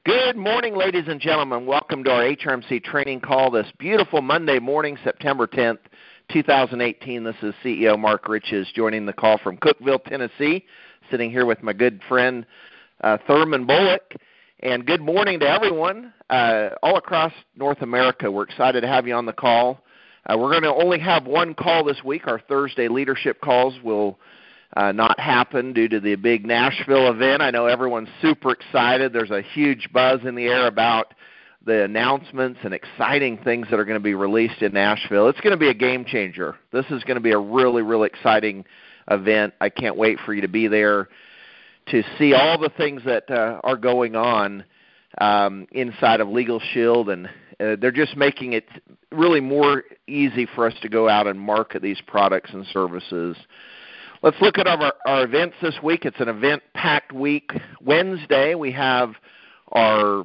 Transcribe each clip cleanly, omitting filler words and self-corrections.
Good morning, ladies and gentlemen. Welcome to our HRMC training call this beautiful Monday morning, September 10th, 2018. This is CEO Mark Riches joining the call from Cookeville, Tennessee, sitting here with my good friend Thurman Bullock. And good morning to everyone all across North America. We're excited to have you on the call. We're going to only have one call this week. Our Thursday leadership calls will not happen due to the big Nashville event. I know everyone's super excited. There's a huge buzz in the air about the announcements and exciting things that are going to be released in Nashville. It's going to be a game changer. This is going to be a really, really exciting event. I can't wait for you to be there to see all the things that are going on inside of Legal Shield, and they're just making it really more easy for us to go out and market these products and services. Let's look at our events this week. It's an event-packed week. Wednesday, we have our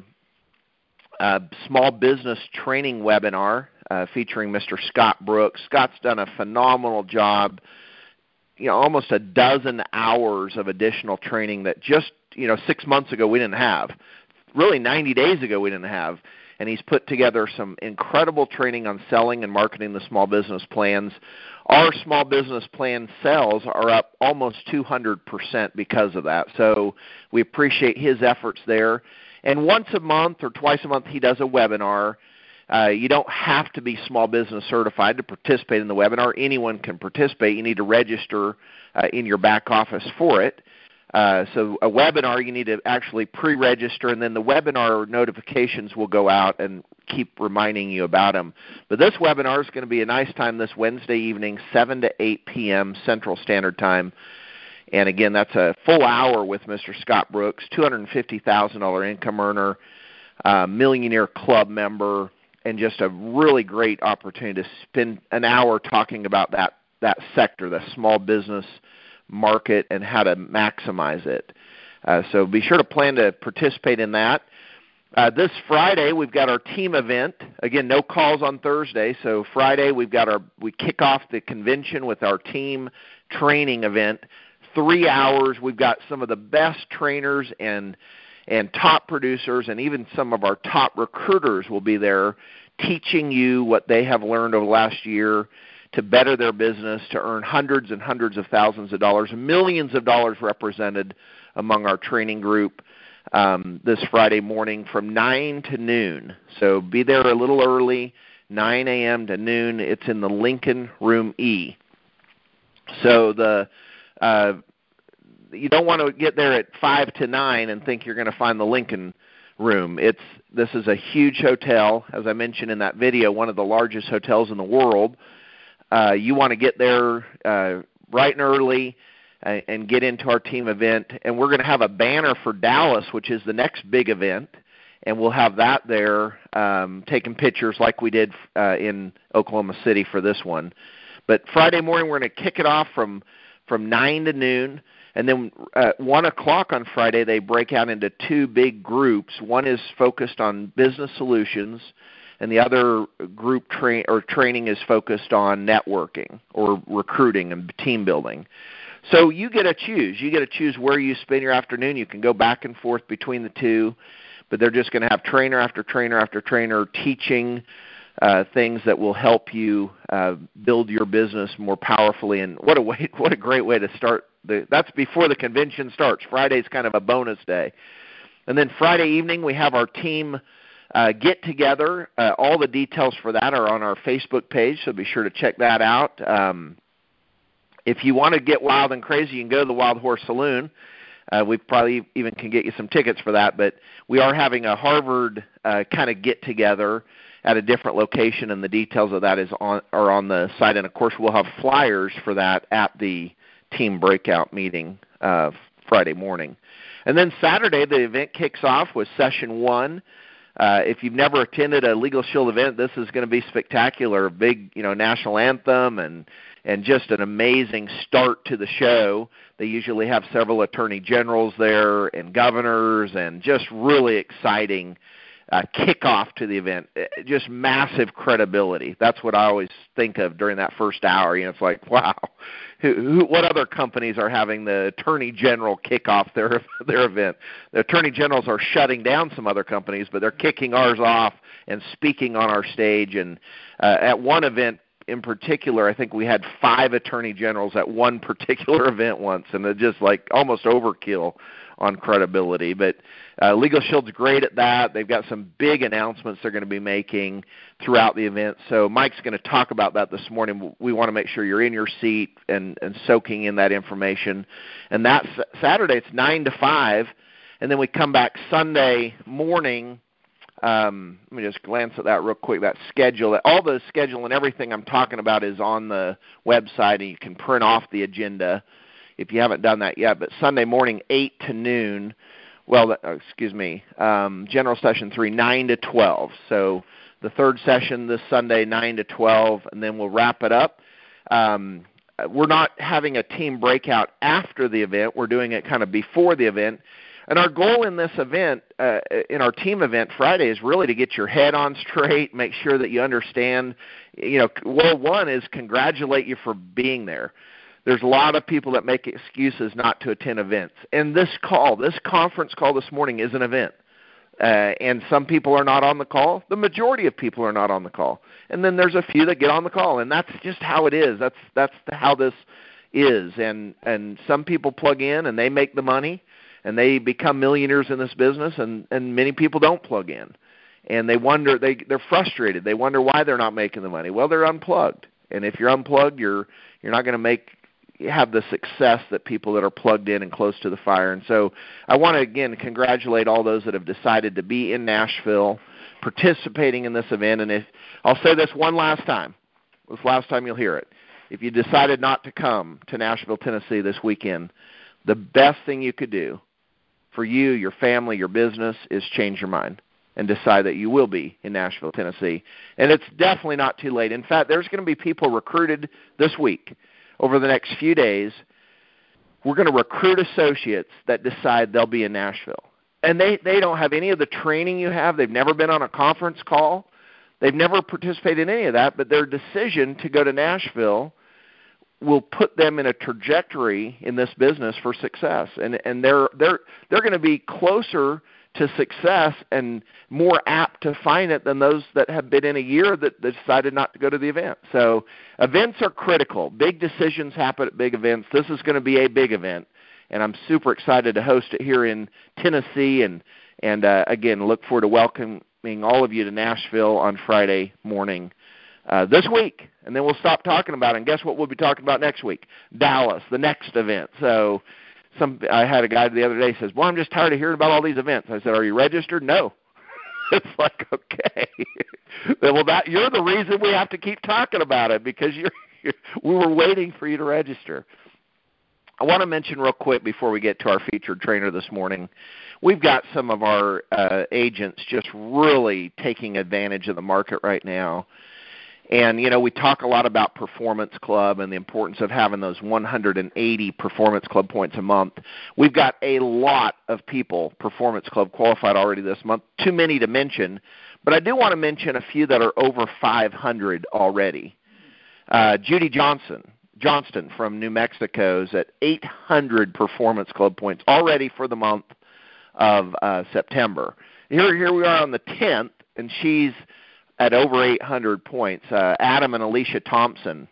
small business training webinar featuring Mr. Scott Brooks. Scott's done a phenomenal job, almost a dozen hours of additional training that just, 6 months ago we didn't have. Really 90 days ago we didn't have. And he's put together some incredible training on selling and marketing the small business plans. Our small business plan sales are up almost 200% because of that. So we appreciate his efforts there. And once a month or twice a month he does a webinar. You don't have to be small business certified to participate in the webinar. Anyone can participate. You need to register in your back office for it. So a webinar, you need to actually pre-register, and then the webinar notifications will go out and keep reminding you about them. But this webinar is going to be a nice time this Wednesday evening, 7 to 8 p.m. Central Standard Time. And again, that's a full hour with Mr. Scott Brooks, $250,000 income earner, Millionaire Club member, and just a really great opportunity to spend an hour talking about that sector, the small business market, and how to maximize it. So be sure to plan to participate in that. This Friday we've got our team event. Again, no calls on Thursday. So Friday we kick off the convention with our team training event. 3 hours. We've got some of the best trainers and top producers, and even some of our top recruiters will be there teaching you what they have learned over the last year to better their business, to earn hundreds and hundreds of thousands of dollars, millions of dollars represented among our training group this Friday morning from 9 to noon. So be there a little early, 9 a.m. to noon. It's in the Lincoln Room E. So you don't want to get there at 5 to 9 and think you're going to find the Lincoln Room. This is a huge hotel. As I mentioned in that video, one of the largest hotels in the world. You want to get there bright and early and get into our team event. And we're going to have a banner for Dallas, which is the next big event. And we'll have that there taking pictures like we did in Oklahoma City for this one. But Friday morning we're going to kick it off from 9 to noon. And then at 1 o'clock on Friday they break out into two big groups. One is focused on business solutions, and the other group training is focused on networking or recruiting and team building. So you get to choose. You get to choose where you spend your afternoon. You can go back and forth between the two, but they're just going to have trainer after trainer after trainer teaching things that will help you build your business more powerfully. And what a great way to start. That's before the convention starts. Friday's kind of a bonus day. And then Friday evening we have our team get together. All the details for that are on our Facebook page, so be sure to check that out. If you want to get wild and crazy, you can go to the Wild Horse Saloon. We probably even can get you some tickets for that, but we are having a Harvard kind of get-together at a different location, and the details of that are on the site. And, of course, we'll have flyers for that at the team breakout meeting Friday morning. And then Saturday, the event kicks off with Session 1. If you've never attended a Legal Shield event, this is going to be spectacular. Big, national anthem and just an amazing start to the show. They usually have several attorney generals there and governors, and just really exciting kickoff to the event. Just massive credibility. That's what I always think of during that first hour. It's like, wow, what other companies are having the Attorney General kick off their event? The Attorney Generals are shutting down some other companies, but they're kicking ours off and speaking on our stage. And at one event in particular, I think we had 5 Attorney Generals at one particular event once, and it just like almost overkill on credibility. But Legal Shield's great at that. They've got some big announcements they're going to be making throughout the event. So Mike's going to talk about that this morning. We want to make sure you're in your seat and soaking in that information. And that's Saturday, it's 9 to 5. And then we come back Sunday morning. Let me just glance at that real quick, that schedule. All the schedule and everything I'm talking about is on the website, and you can print off the agenda if you haven't done that yet. But Sunday morning, 8 to noon, General Session 3, 9 to 12. So the third session this Sunday, 9 to 12, and then we'll wrap it up. We're not having a team breakout after the event. We're doing it kind of before the event. And our goal in this event, in our team event Friday, is really to get your head on straight, make sure that you understand. One is congratulate you for being there. There's a lot of people that make excuses not to attend events. And this conference call this morning is an event. And some people are not on the call. The majority of people are not on the call. And then there's a few that get on the call, and that's just how it is. That's how this is. And some people plug in, and they make the money, and they become millionaires in this business, and many people don't plug in. And they wonder, they're frustrated. They wonder why they're not making the money. Well, they're unplugged. And if you're unplugged, you're not going to have the success that people that are plugged in and close to the fire. And so I want to, again, congratulate all those that have decided to be in Nashville participating in this event. And I'll say this one last time. This last time you'll hear it. If you decided not to come to Nashville, Tennessee this weekend, the best thing you could do for you, your family, your business is change your mind and decide that you will be in Nashville, Tennessee. And it's definitely not too late. In fact, there's going to be people recruited this week. Over the next few days, we're going to recruit associates that decide they'll be in Nashville. And they don't have any of the training you have. They've never been on a conference call. They've never participated in any of that. But their decision to go to Nashville will put them in a trajectory in this business for success. And they're going to be closer to success and more apt to find it than those that have been in a year that decided not to go to the event. So events are critical. Big decisions happen at big events. This is going to be a big event, and I'm super excited to host it here in Tennessee. And again, look forward to welcoming all of you to Nashville on Friday morning this week. And then we'll stop talking about it. And guess what we'll be talking about next week? Dallas, the next event. So I had a guy the other day says, well, I'm just tired of hearing about all these events. I said, are you registered? No. It's like, okay. Well, you're the reason we have to keep talking about it, because we were waiting for you to register. I want to mention real quick before we get to our featured trainer this morning, we've got some of our agents just really taking advantage of the market right now. And, we talk a lot about Performance Club and the importance of having those 180 Performance Club points a month. We've got a lot of people Performance Club qualified already this month, too many to mention. But I do want to mention a few that are over 500 already. Judy Johnston from New Mexico is at 800 Performance Club points already for the month of September. Here we are on the 10th, and she's at over 800 points. Adam and Alicia Thompson,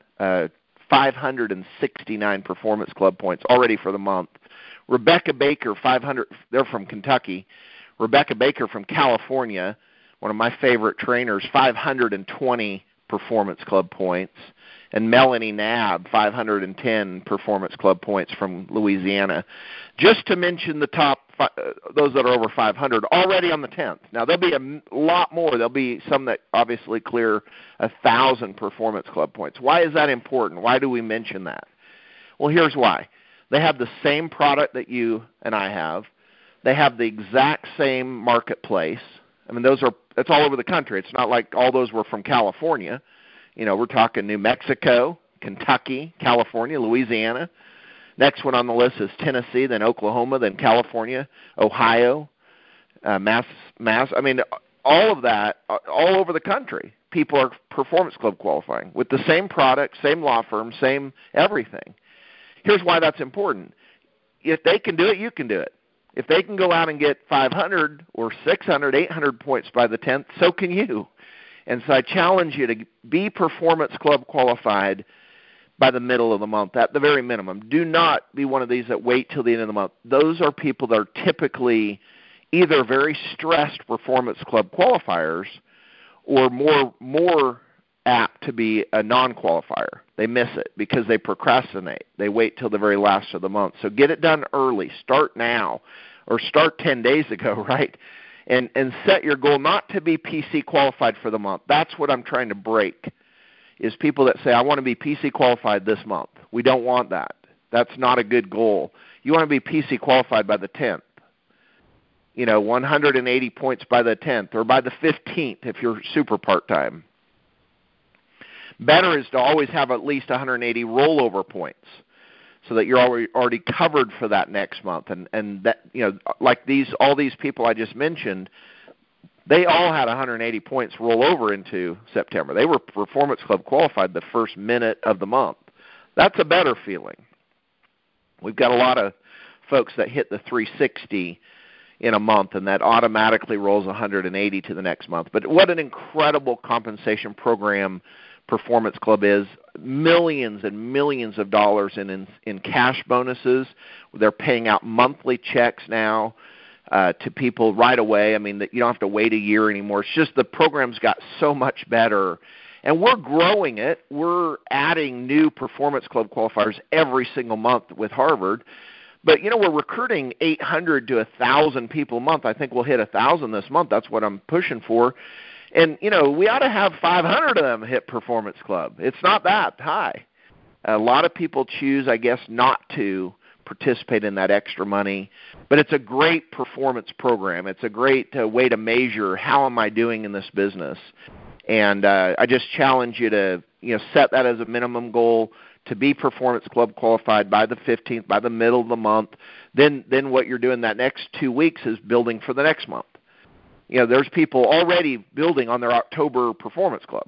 569 Performance Club points already for the month. Rebecca Baker, 500. They're from Kentucky. Rebecca Baker from California, one of my favorite trainers, 520 Performance Club points. And Melanie Knabb, 510 Performance Club points from Louisiana. Just to mention the top, those that are over 500, already on the 10th. Now, there'll be a lot more. There'll be some that obviously clear 1,000 Performance Club points. Why is that important? Why do we mention that? Well, here's why. They have the same product that you and I have. They have the exact same marketplace. I mean, it's all over the country. It's not like all those were from California. We're talking New Mexico, Kentucky, California, Louisiana. Next one on the list is Tennessee, then Oklahoma, then California, Ohio, Mass. I mean, all of that, all over the country, people are Performance Club qualifying with the same product, same law firm, same everything. here's why that's important. If they can do it, you can do it. If they can go out and get 500 or 600, 800 points by the 10th, so can you. And so I challenge you to be Performance Club qualified by the middle of the month, at the very minimum. Do not be one of these that wait till the end of the month. Those are people that are typically either very stressed Performance Club qualifiers or more apt to be a non-qualifier. They miss it because they procrastinate. They wait till the very last of the month. So get it done early. Start now, or start 10 days ago, right? And set your goal not to be PC qualified for the month. That's what I'm trying to break, is people that say, I want to be PC qualified this month. We don't want that. That's not a good goal. You want to be PC qualified by the 10th. 180 points by the 10th or by the 15th if you're super part-time. Better is to always have at least 180 rollover points so that you're already covered for that next month. And that, like all these people I just mentioned, they all had 180 points roll over into September. They were Performance Club qualified the first minute of the month. That's a better feeling. We've got a lot of folks that hit the 360 in a month, and that automatically rolls 180 to the next month. But what an incredible compensation program Performance Club is. Millions and millions of dollars in cash bonuses. They're paying out monthly checks now to people right away. I mean, you don't have to wait a year anymore. It's just the program's got so much better. And we're growing it. We're adding new Performance Club qualifiers every single month with Harvard. But, we're recruiting 800 to 1,000 people a month. I think we'll hit 1,000 this month. That's what I'm pushing for. And, we ought to have 500 of them hit Performance Club. It's not that high. A lot of people choose, I guess, not to participate in that extra money. But it's a great performance program. It's a great way to measure how am I doing in this business. And I just challenge you to, set that as a minimum goal, to be Performance Club qualified by the 15th, by the middle of the month. Then what you're doing that next 2 weeks is building for the next month. There's people already building on their October Performance Club.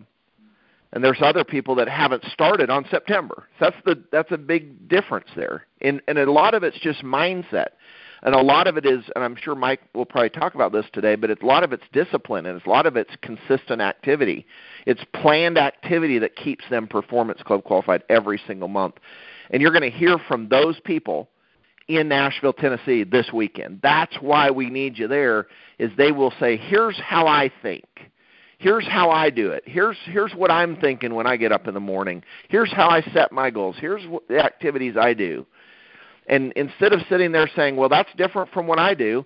And there's other people that haven't started on September. So that's a big difference there. And a lot of it's just mindset. And a lot of it is, and I'm sure Mike will probably talk about this today, but a lot of it's discipline, and a lot of it's consistent activity. It's planned activity that keeps them Performance Club qualified every single month. And you're going to hear from those people in Nashville, Tennessee this weekend. That's why we need you there, is they will say, here's how I think. Here's how I do it. Here's what I'm thinking when I get up in the morning. Here's how I set my goals. Here's the activities I do. And instead of sitting there saying, well, that's different from what I do,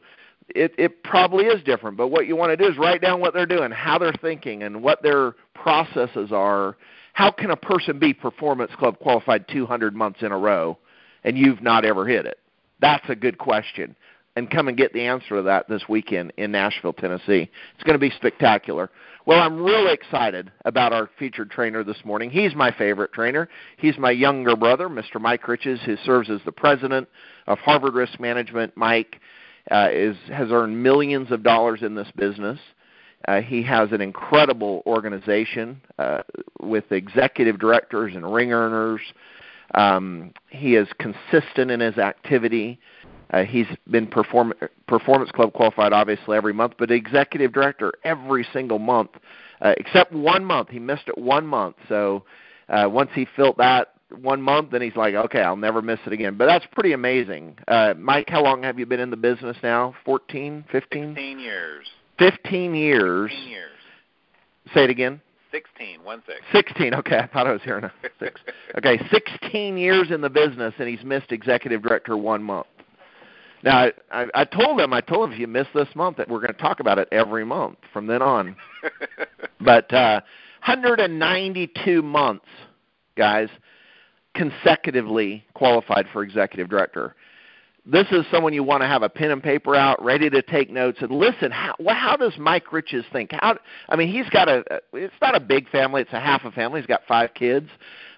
it probably is different. But what you want to do is write down what they're doing, how they're thinking, and what their processes are. How can a person be Performance Club qualified 200 months in a row and you've not ever hit it? That's a good question. And come and get the answer to that this weekend in Nashville, Tennessee. It's going to be spectacular. Well, I'm really excited about our featured trainer this morning. He's my favorite trainer. He's my younger brother, Mr. Mike Riches, who serves as the president of Harvard Risk Management. Mike has earned millions of dollars in this business. He has an incredible organization with executive directors and ring earners. He is consistent in his activity. He's been Performance Club qualified, obviously, every month, but executive director every single month, except 1 month. He missed it 1 month. So once he filled that 1 month, then he's like, okay, I'll never miss it again. But that's pretty amazing. Mike, how long have you been in the business now? 14, 15? 15 years. 15 years. 15 years. Say it again. 16, 1-6. 16, okay. I thought I was hearing a 6. Okay, 16 years in the business, and he's missed executive director 1 month. Now, I told him if you miss this month, that we're going to talk about it every month from then on. But 192 months, guys, consecutively qualified for executive director. This is someone you want to have a pen and paper out, ready to take notes, and listen. How does Mike Riches think? He's got it's not a big family; it's a half a family. He's got 5 kids.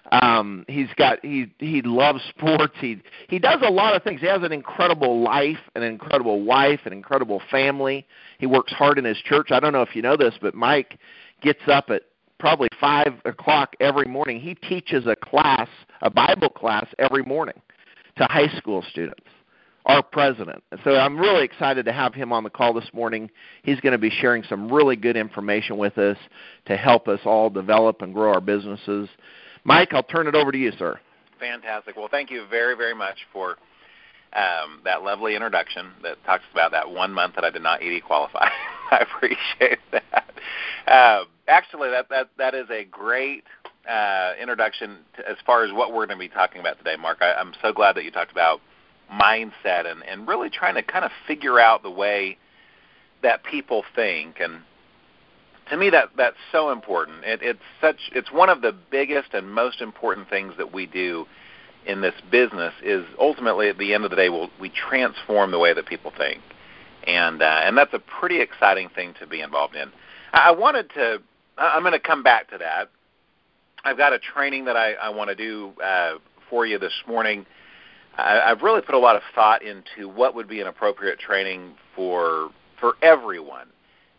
He loves sports. He does a lot of things. He has an incredible life, an incredible wife, an incredible family. He works hard in his church. I don't know if you know this, but Mike gets up at probably 5 o'clock every morning. He teaches a Bible class every morning. to high school students, our president. So I'm really excited to have him on the call this morning. He's going to be sharing some really good information with us to help us all develop and grow our businesses. Mike, I'll turn it over to you, sir. Fantastic. Well, thank you very, very much for that lovely introduction that talks about that 1 month that I did not ED qualify. I appreciate that. Actually, that is a great introduction as far as what we're going to be talking about today, Mark. I'm so glad that you talked about mindset and really trying to kind of figure out the way that people think. And to me, that's so important. It's one of the biggest and most important things that we do in this business is ultimately at the end of the day we transform the way that people think, and that's a pretty exciting thing to be involved in. I'm going to come back to that. I've got a training that I want to do for you this morning. I've really put a lot of thought into what would be an appropriate training for everyone,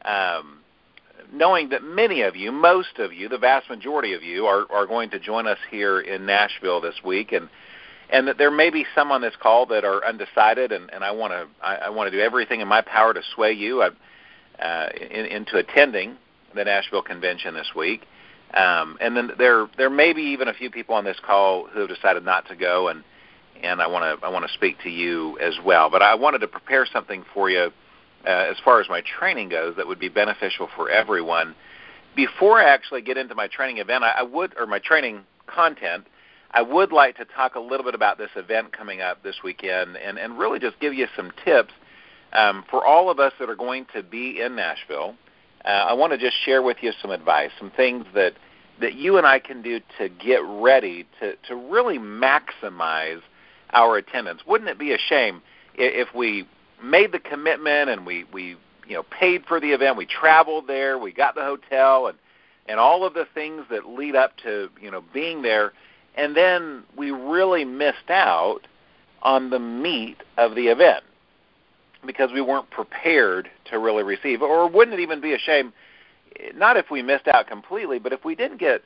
knowing that many of you, most of you, the vast majority of you are going to join us here in Nashville this week, and that there may be some on this call that are undecided, and I want to do everything in my power to sway you into attending the Nashville convention this week. And then there may be even a few people on this call who have decided not to go, and I want to speak to you as well. But I wanted to prepare something for you as far as my training goes that would be beneficial for everyone. Before I actually get into my training event, or my training content, I would like to talk a little bit about this event coming up this weekend and really just give you some tips for all of us that are going to be in Nashville. I want to just share with you some advice, some things that you and I can do to get ready to really maximize our attendance. Wouldn't it be a shame if we made the commitment and we paid for the event, we traveled there, we got the hotel and all of the things that lead up to being there, and then we really missed out on the meat of the event because we weren't prepared to really receive? Or wouldn't it even be a shame, not if we missed out completely, but if we didn't get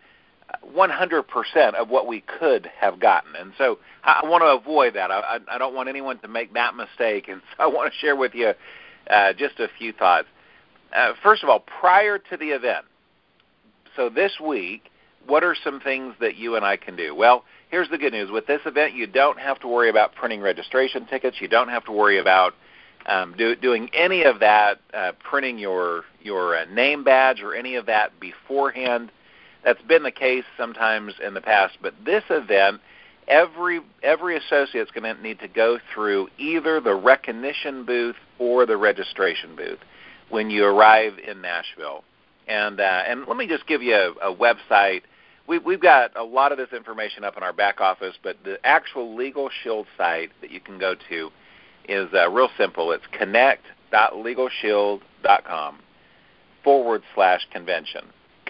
100% of what we could have gotten? And so I want to avoid that. I don't want anyone to make that mistake, and so I want to share with you just a few thoughts. First of all, prior to the event, so this week, what are some things that you and I can do? Well, here's the good news. With this event, you don't have to worry about printing registration tickets. You don't have to worry about doing any of that, printing your name badge or any of that beforehand. That's been the case sometimes in the past. But this event, every associate is going to need to go through either the recognition booth or the registration booth when you arrive in Nashville. And let me just give you a website. We've got a lot of this information up in our back office, but the actual Legal Shield site that you can go to is real simple. It's connect.legalshield.com/convention.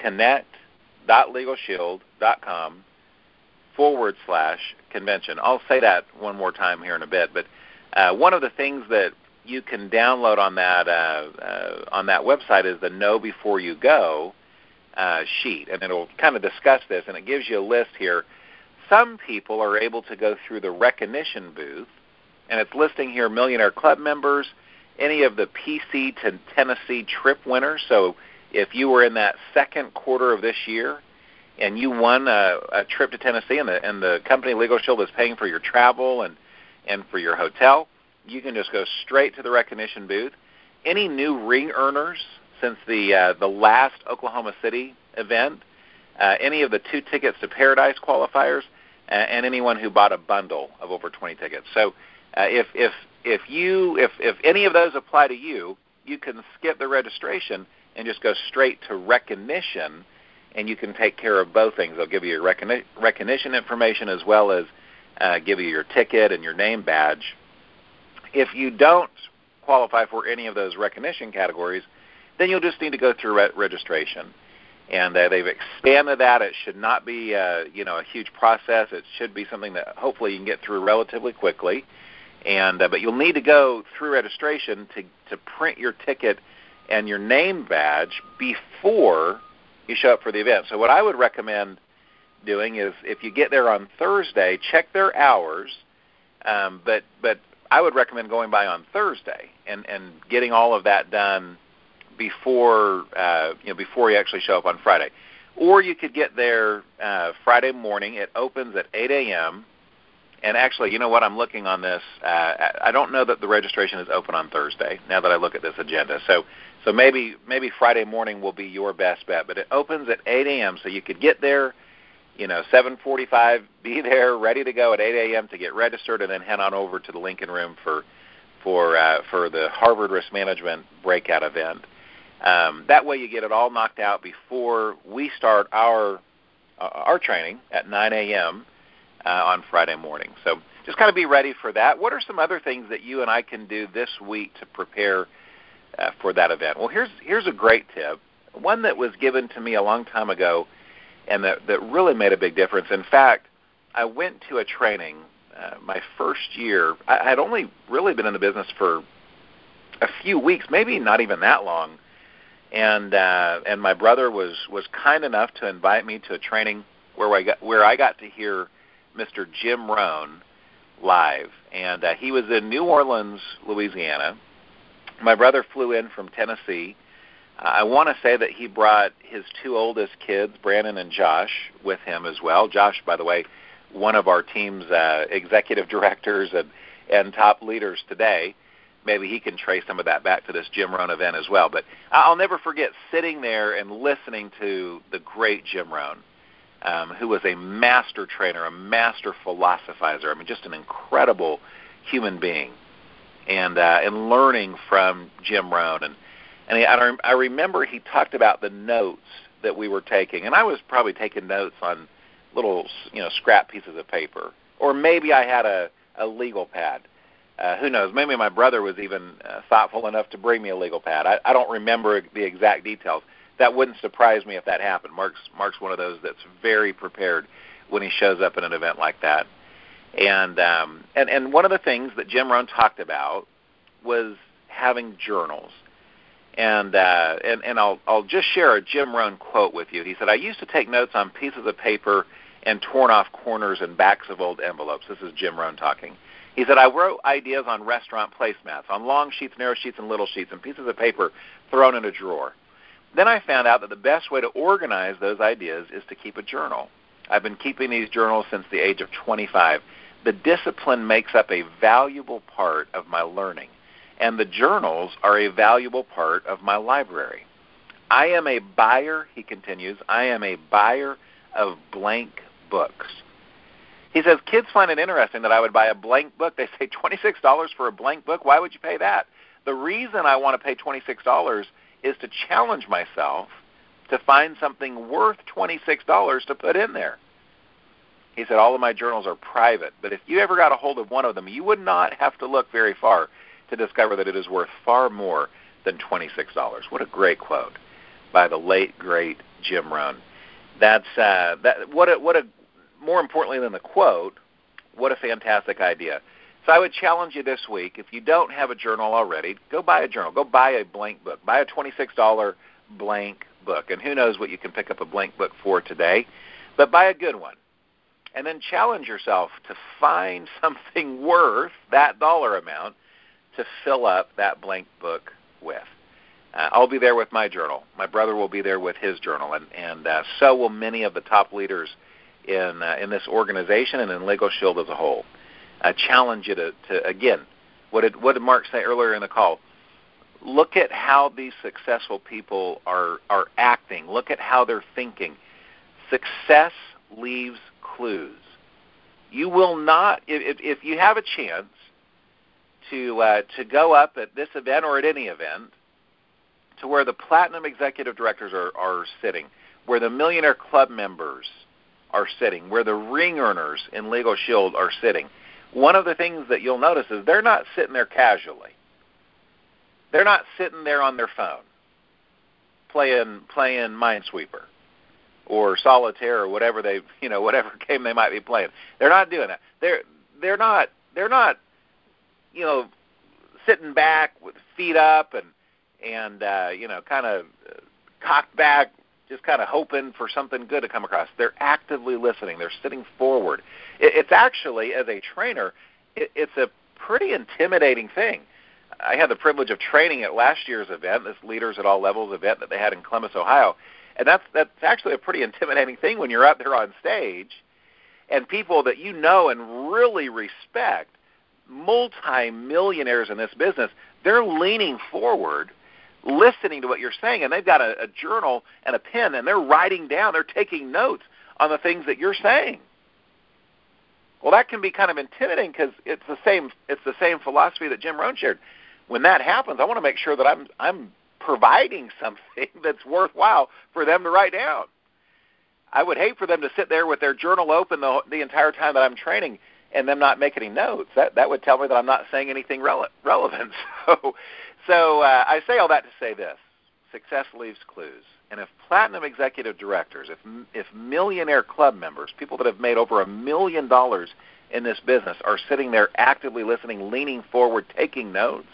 Connect.legalshield.com/convention. I'll say that one more time here in a bit, but one of the things that you can download on that website is the Know Before You Go sheet, and it'll kind of discuss this, and it gives you a list here. Some people are able to go through the recognition booth, and it's listing here Millionaire Club members, any of the PC to Tennessee trip winners. So if you were in that second quarter of this year and you won a trip to Tennessee and the company Legal Shield is paying for your travel and for your hotel, you can just go straight to the recognition booth. Any new ring earners since the last Oklahoma City event, any of the 2 tickets to Paradise qualifiers, and anyone who bought a bundle of over 20 tickets. So if any of those apply to you, you can skip the registration and just go straight to recognition, and you can take care of both things. They'll give you your recognition information as well as give you your ticket and your name badge. If you don't qualify for any of those recognition categories, then you'll just need to go through registration. And they've expanded that. It should not be a huge process. It should be something that hopefully you can get through relatively quickly. But you'll need to go through registration to print your ticket and your name badge before you show up for the event. So what I would recommend doing is if you get there on Thursday, check their hours. But I would recommend going by on Thursday and getting all of that done before before you actually show up on Friday. Or you could get there Friday morning. It opens at 8 a.m. And actually, you know what? I'm looking on this. I don't know that the registration is open on Thursday, now that I look at this agenda. So maybe Friday morning will be your best bet. But it opens at 8 a.m., so you could get there, 7:45, be there, ready to go at 8 a.m. to get registered, and then head on over to the Lincoln Room for the Harvard Risk Management breakout event. That way you get it all knocked out before we start our training at 9 a.m. On Friday morning. So just kind of be ready for that. What are some other things that you and I can do this week to prepare for that event? Well, here's a great tip, one that was given to me a long time ago, and that really made a big difference. In fact, I went to a training my first year. I'd only really been in the business for a few weeks, maybe not even that long, and my brother was kind enough to invite me to a training where I got to hear Mr. Jim Rohn live, and he was in New Orleans, Louisiana. My brother flew in from Tennessee. I want to say that he brought his two oldest kids, Brandon and Josh, with him as well. Josh, by the way, one of our team's executive directors and top leaders today. Maybe he can trace some of that back to this Jim Rohn event as well. But I'll never forget sitting there and listening to the great Jim Rohn, who was a master trainer, a master philosophizer. I mean, just an incredible human being, and learning from Jim Rohn. And I remember he talked about the notes that we were taking, and I was probably taking notes on little, scrap pieces of paper, or maybe I had a legal pad. Who knows? Maybe my brother was even thoughtful enough to bring me a legal pad. I don't remember the exact details. That wouldn't surprise me if that happened. Mark's one of those that's very prepared when he shows up at an event like that. And one of the things that Jim Rohn talked about was having journals. And I'll just share a Jim Rohn quote with you. He said, "I used to take notes on pieces of paper and torn off corners and backs of old envelopes." This is Jim Rohn talking. He said, "I wrote ideas on restaurant placemats, on long sheets, narrow sheets, and little sheets, and pieces of paper thrown in a drawer. Then I found out that the best way to organize those ideas is to keep a journal. I've been keeping these journals since the age of 25. The discipline makes up a valuable part of my learning, and the journals are a valuable part of my library. I am a buyer," he continues, "I am a buyer of blank books." He says, kids find it interesting that I would buy a blank book. They say $26 for a blank book? Why would you pay that? The reason I want to pay $26 is to challenge myself to find something worth $26 to put in there. He said, all of my journals are private, but if you ever got a hold of one of them, you would not have to look very far to discover that it is worth far more than $26. What a great quote by the late, great Jim Rohn. More importantly than the quote, what a fantastic idea. So I would challenge you this week, if you don't have a journal already, go buy a journal. Go buy a blank book. Buy a $26 blank book. And who knows what you can pick up a blank book for today. But buy a good one. And then challenge yourself to find something worth that dollar amount to fill up that blank book with. I'll be there with my journal. My brother will be there with his journal. And so will many of the top leaders in this organization and in Legal Shield as a whole. I challenge you to again, what did Mark say earlier in the call? Look at how these successful people are acting. Look at how they're thinking. Success leaves clues. You will not, if you have a chance to go up at this event or at any event to where the Platinum Executive Directors are sitting, where the Millionaire Club members are sitting, where the ring earners in Legal Shield are sitting, one of the things that you'll notice is they're not sitting there casually. They're not sitting there on their phone playing Minesweeper or Solitaire or whatever game they might be playing. They're not doing that. They're not sitting back with feet up and kind of cocked back, just kind of hoping for something good to come across. They're actively listening. They're sitting forward. It's actually, as a trainer, it's a pretty intimidating thing. I had the privilege of training at last year's event, this Leaders at All Levels event that they had in Columbus, Ohio, and that's actually a pretty intimidating thing when you're out there on stage and people that you know and really respect, multi-millionaires in this business, they're leaning forward, listening to what you're saying, and they've got a journal and a pen, and they're writing down, they're taking notes on the things that you're saying. Well, that can be kind of intimidating because it's the same philosophy that Jim Rohn shared. When that happens, I want to make sure that I'm providing something that's worthwhile for them to write down. I would hate for them to sit there with their journal open the entire time that I'm training and them not make any notes. That would tell me that I'm not saying anything relevant. So I say all that to say this. Success leaves clues. And if platinum executive directors, if millionaire club members, people that have made over $1 million in this business are sitting there actively listening, leaning forward, taking notes,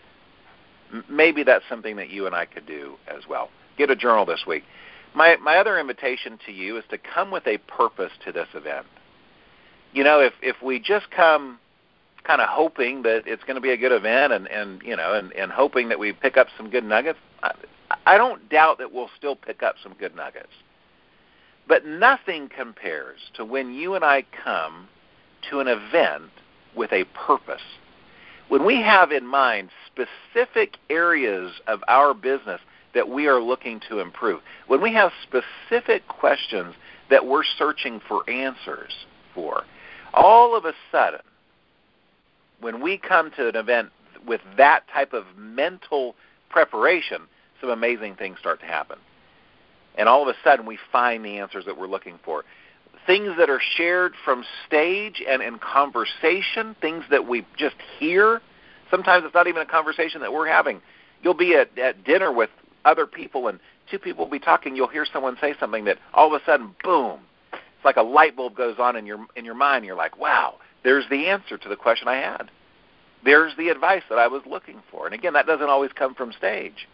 maybe that's something that you and I could do as well. Get a journal this week. My other invitation to you is to come with a purpose to this event. You know, if we just come kind of hoping that it's going to be a good event and hoping that we pick up some good nuggets, I don't doubt that we'll still pick up some good nuggets. But nothing compares to when you and I come to an event with a purpose. When we have in mind specific areas of our business that we are looking to improve, when we have specific questions that we're searching for answers for, all of a sudden, when we come to an event with that type of mental preparation, some amazing things start to happen. And all of a sudden, we find the answers that we're looking for. Things that are shared from stage and in conversation, things that we just hear. Sometimes it's not even a conversation that we're having. You'll be at dinner with other people, and two people will be talking. You'll hear someone say something that all of a sudden, boom, it's like a light bulb goes on in your mind. You're like, wow, there's the answer to the question I had. There's the advice that I was looking for. And again, that doesn't always come from stage.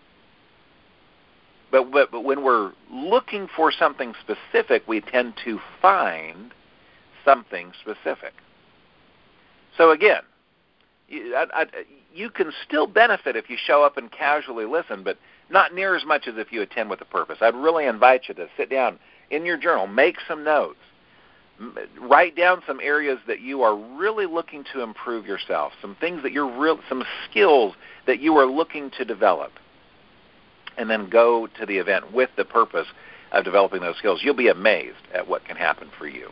But when we're looking for something specific, we tend to find something specific. So again, you can still benefit if you show up and casually listen, but not near as much as if you attend with a purpose. I'd really invite you to sit down in your journal, make some notes, write down some areas that you are really looking to improve yourself, some things that some skills that you are looking to develop, and then go to the event with the purpose of developing those skills. You'll be amazed at what can happen for you.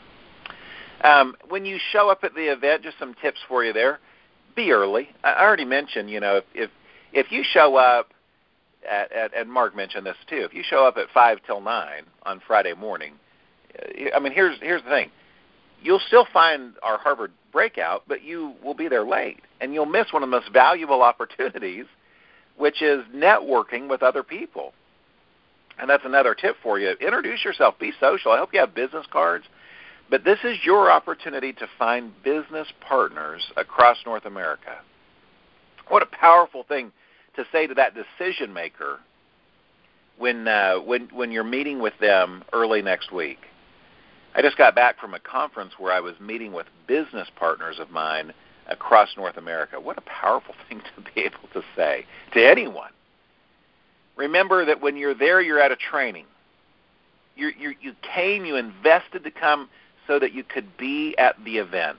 When you show up at the event, just some tips for you there. Be early. I already mentioned, if you show up and Mark mentioned this too, if you show up at 5 till 9 on Friday morning, here's the thing. You'll still find our Harvard breakout, but you will be there late, and you'll miss one of the most valuable opportunities, which is networking with other people. And that's another tip for you. Introduce yourself. Be social. I hope you have business cards. But this is your opportunity to find business partners across North America. What a powerful thing to say to that decision maker when you're meeting with them early next week. I just got back from a conference where I was meeting with business partners of mine across North America. What a powerful thing to be able to say to anyone. Remember that when you're there, you're at a training. You came, you invested to come so that you could be at the event.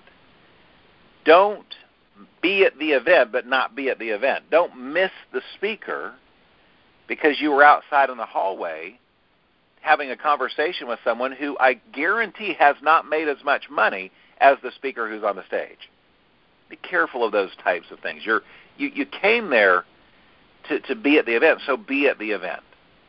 Don't be at the event but not be at the event. Don't miss the speaker because you were outside in the hallway having a conversation with someone who I guarantee has not made as much money as the speaker who's on the stage. Be careful of those types of things. You came there to be at the event, so be at the event.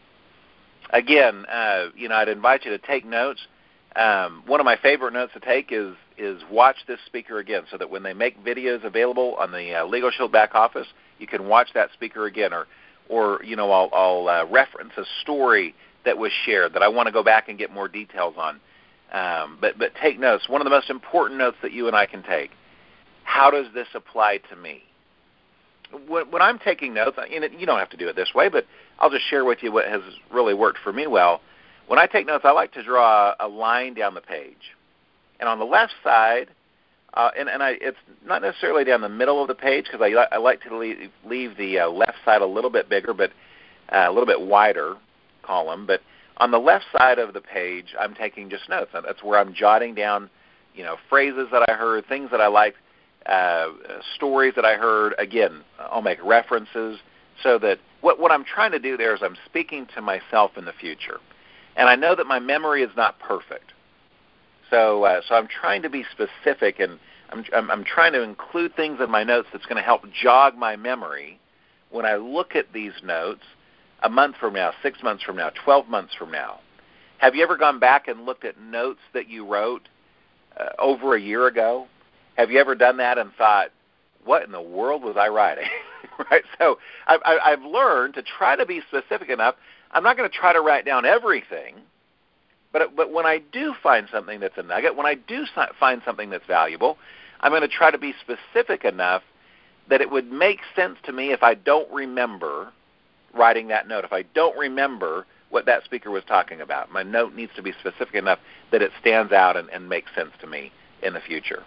Again, I'd invite you to take notes. One of my favorite notes to take is watch this speaker again, so that when they make videos available on the Legal Shield back office, you can watch that speaker again, or I'll reference a story that was shared that I want to go back and get more details on. But take notes. One of the most important notes that you and I can take: how does this apply to me? When I'm taking notes, you don't have to do it this way, but I'll just share with you what has really worked for me well. When I take notes, I like to draw a line down the page. And on the left side, It's not necessarily down the middle of the page because I like to leave the left side a little bit bigger, but a little bit wider column. But on the left side of the page, I'm taking just notes. That's where I'm jotting down, phrases that I heard, things that I liked, stories that I heard. Again, I'll make references so that what I'm trying to do there is I'm speaking to myself in the future. And I know that my memory is not perfect. So I'm trying to be specific, and I'm trying to include things in my notes that's going to help jog my memory when I look at these notes a month from now, 6 months from now, 12 months from now. Have you ever gone back and looked at notes that you wrote over a year ago? Have you ever done that and thought, what in the world was I writing? Right? So I've learned to try to be specific enough. I'm not going to try to write down everything, but when I do find something that's a nugget, when I do find something that's valuable, I'm going to try to be specific enough that it would make sense to me if I don't remember writing that note, if I don't remember what that speaker was talking about. My note needs to be specific enough that it stands out and makes sense to me in the future.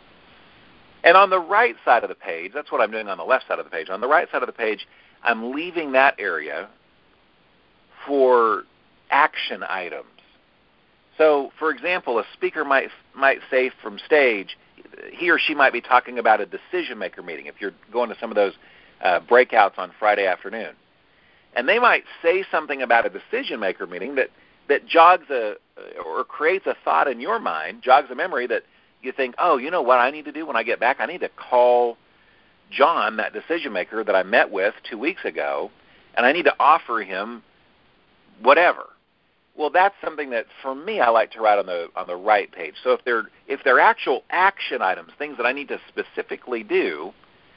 And on the right side of the page, that's what I'm doing on the left side of the page. On the right side of the page, I'm leaving that area for action items. So, for example, a speaker might say from stage, he or she might be talking about a decision-maker meeting if you're going to some of those breakouts on Friday afternoon. And they might say something about a decision-maker meeting that jogs or creates a thought in your mind, jogs a memory that you think, oh, you know what I need to do when I get back? I need to call John, that decision-maker that I met with 2 weeks ago, and I need to offer him whatever. Well, that's something that, for me, I like to write on the right page. So if they're actual action items, things that I need to specifically do,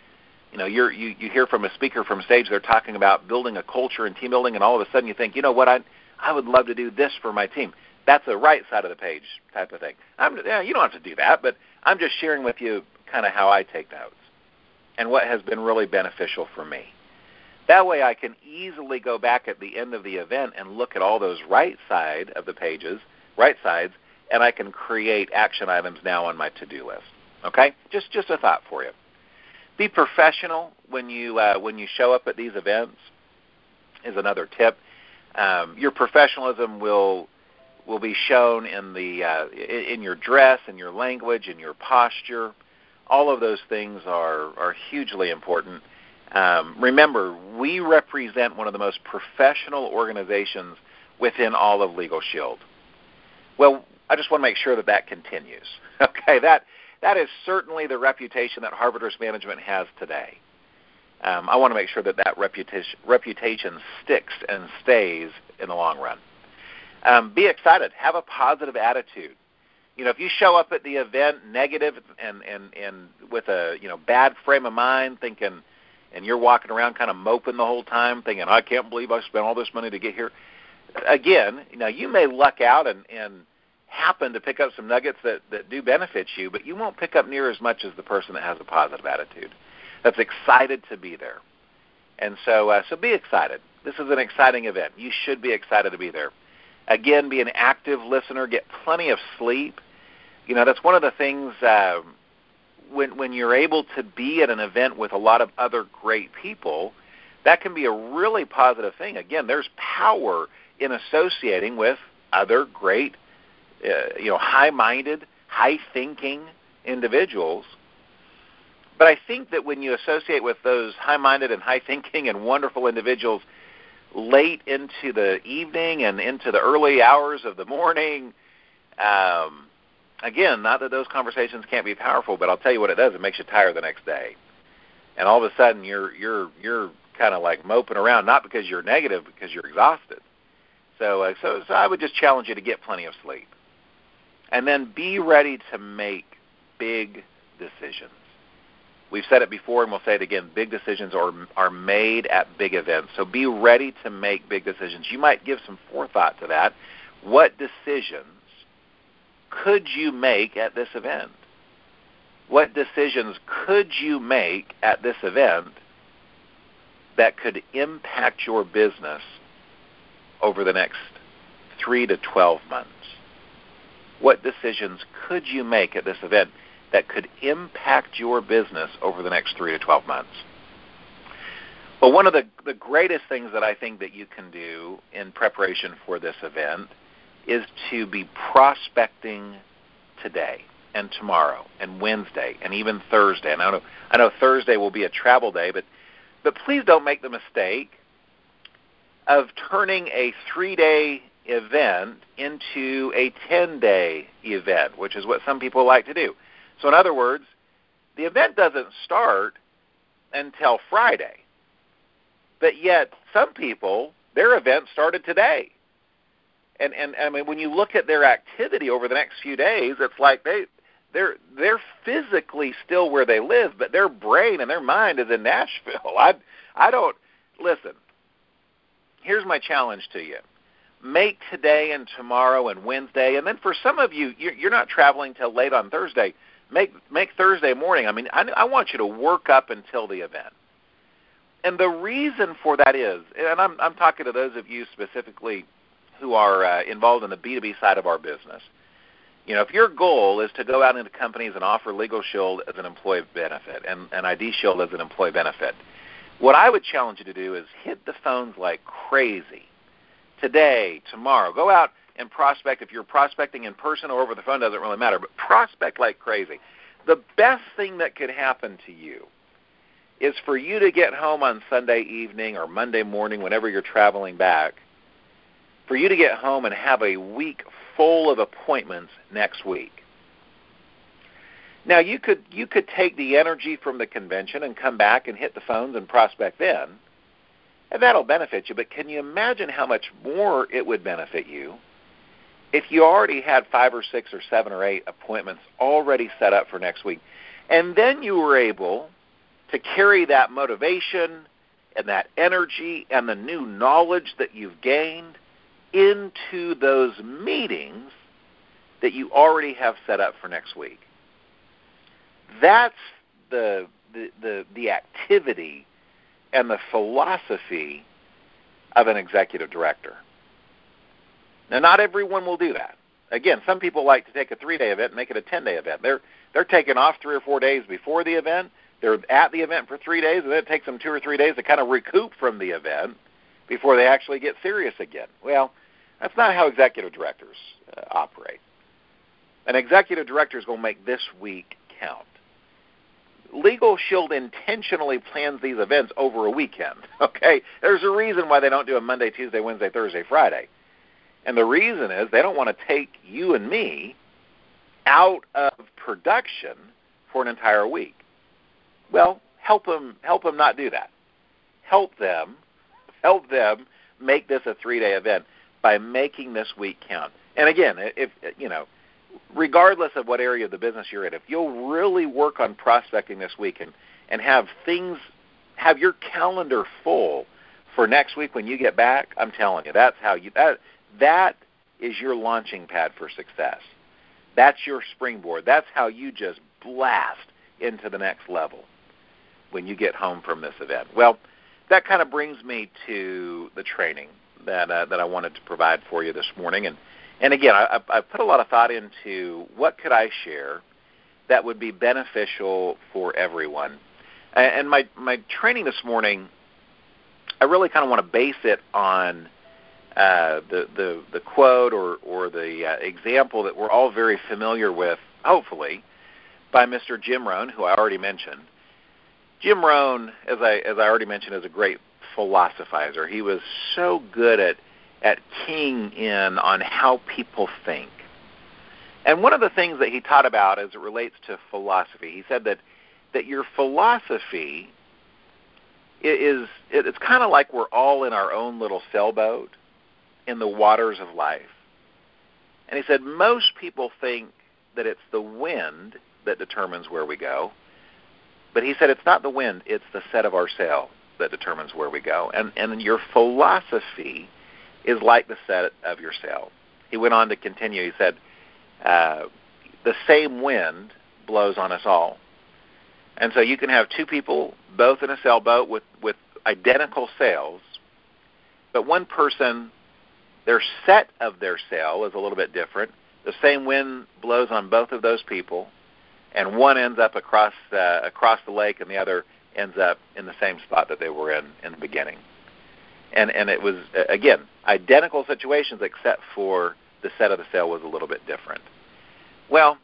you hear from a speaker from stage, they're talking about building a culture and team building, and all of a sudden you think, you know what, I would love to do this for my team. That's a right side of the page type of thing. You don't have to do that, but I'm just sharing with you kind of how I take notes and what has been really beneficial for me. That way I can easily go back at the end of the event and look at all those right sides, and I can create action items now on my to-do list. Okay? Just a thought for you. Be professional when you show up at these events is another tip. Your professionalism will be shown in your dress, in your language, in your posture. All of those things are hugely important. Remember, we represent one of the most professional organizations within all of Legal Shield. Well, I just want to make sure that continues. Okay, that is certainly the reputation that Harvard Risk Management has today. I want to make sure that reputation sticks and stays in the long run. Be excited. Have a positive attitude. If you show up at the event negative and with a bad frame of mind, thinking, and you're walking around kind of moping the whole time, thinking, I can't believe I spent all this money to get here. Again, you may luck out and happen to pick up some nuggets that do benefit you, but you won't pick up near as much as the person that has a positive attitude, that's excited to be there. And so be excited. This is an exciting event. You should be excited to be there. Again, be an active listener. Get plenty of sleep. That's one of the things when you're able to be at an event with a lot of other great people, that can be a really positive thing. Again, there's power in associating with other great, high-minded, high-thinking individuals. But I think that when you associate with those high-minded and high-thinking and wonderful individuals late into the evening and into the early hours of the morning, again, not that those conversations can't be powerful, but I'll tell you what it does. It makes you tired the next day. And all of a sudden you're kind of like moping around, not because you're negative, because you're exhausted. So I would just challenge you to get plenty of sleep. And then be ready to make big decisions. We've said it before and we'll say it again, big decisions are made at big events. So be ready to make big decisions. You might give some forethought to that. What decisions could you make at this event? What decisions could you make at this event that could impact your business over the next 3 to 12 months? What decisions could you make at this event that could impact your business over the next 3 to 12 months? Well, one of the greatest things that I think that you can do in preparation for this event is to be prospecting today and tomorrow and Wednesday and even Thursday. And I know Thursday will be a travel day, but please don't make the mistake of turning a 3-day event into a 10-day event, which is what some people like to do. So in other words, the event doesn't start until Friday, but yet some people, their event started today. And I mean, when you look at their activity over the next few days, it's like they're physically still where they live, but their brain and their mind is in Nashville. I don't listen. Here's my challenge to you: make today and tomorrow and Wednesday, and then for some of you, you're not traveling till late on Thursday. Make Thursday morning. I mean, I want you to work up until the event. And the reason for that is, and I'm talking to those of you specifically who are involved in the B2B side of our business. You know, if your goal is to go out into companies and offer Legal Shield as an employee benefit and ID Shield as an employee benefit, what I would challenge you to do is hit the phones like crazy. Today, tomorrow, go out and prospect. If you're prospecting in person or over the phone, doesn't really matter, but prospect like crazy. The best thing that could happen to you is for you to get home on Sunday evening or Monday morning, whenever you're traveling back, for you to get home and have a week full of appointments next week. Now, you could take the energy from the convention and come back and hit the phones and prospect then, and that'll benefit you. But can you imagine how much more it would benefit you if you already had 5 or 6 or 7 or 8 appointments already set up for next week, and then you were able to carry that motivation and that energy and the new knowledge that you've gained into those meetings that you already have set up for next week. That's the activity and the philosophy of an executive director. Now, not everyone will do that. Again, some people like to take a 3-day event and make it a 10-day event. They're taking off 3 or 4 days before the event. They're at the event for 3 days, and then it takes them 2 or 3 days to kind of recoup from the event before they actually get serious again. Well, that's not how executive directors operate. An executive director is going to make this week count. Legal Shield intentionally plans these events over a weekend, okay? There's a reason why they don't do a Monday, Tuesday, Wednesday, Thursday, Friday. And the reason is they don't want to take you and me out of production for an entire week. Well, help them not do that. Help them make this a 3-day event by making this week count. And again, if you know, regardless of what area of the business you're in, if you'll really work on prospecting this week and have your calendar full for next week when you get back, I'm telling you, that's how that is your launching pad for success. That's your springboard. That's how you just blast into the next level when you get home from this event. Well, that kind of brings me to the training that I wanted to provide for you this morning. And again, I put a lot of thought into what could I share that would be beneficial for everyone. And my training this morning, I really kind of want to base it on the quote or the example that we're all very familiar with, hopefully, by Mr. Jim Rohn, who I already mentioned. Jim Rohn, as I already mentioned, is a great philosophizer. He was so good at keying in on how people think. And one of the things that he taught about as it relates to philosophy, he said that your philosophy it's kind of like we're all in our own little sailboat in the waters of life. And he said most people think that it's the wind that determines where we go. But he said it's not the wind, it's the set of our sail that determines where we go. And your philosophy is like the set of your sail. He went on to continue. He said, the same wind blows on us all. And so you can have 2 people, both in a sailboat with identical sails, but one person, their set of their sail is a little bit different. The same wind blows on both of those people, and one ends up across the lake, and the other ends up in the same spot that they were in the beginning. And it was, again, identical situations, except for the set of the sail was a little bit different. Well,